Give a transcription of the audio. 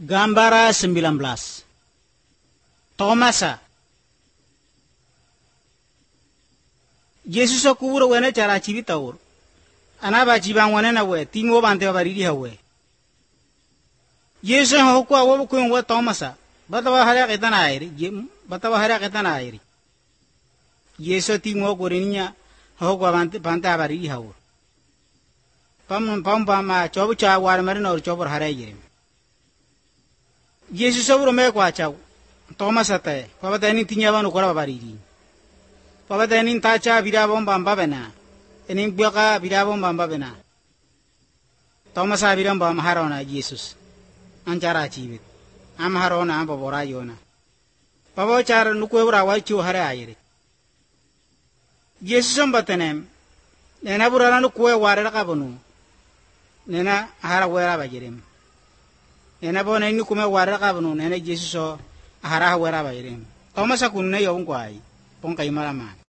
Gambara 19. Tomasa. Yesus okuburo wene cara chibita ur. Anaba chibang wane na we tingo bante baridi hawe. Yesus hokwa wo ko wa Tomasa. Batawa hara ketana airi. Batawa hara ketana airi. Yesus tingo gorinya hokwa bante baridi hawe. Pam ma chobu cha war marino or chobur hara yere. Yesus obro me kwa chau. Tomasa te. Pabata ni tinya banu kora baridi. Pabata ni tacha birabon bamba bena. Ening biaka birabon bamba bena. Tomasa biram bam harona Yesus. Ancara chibit. Am harona am babora yona. Pabo char nuku ebra wa chu hare ayire. Yesus ambatenem. Nena burana nuku ware rakabunu. Nena hara wera bajirem. Nena bona nuku me ware rakabunu nena Yesus o hara wera bajirem. Tomasa kunne yong kwai. Pong kay malaman.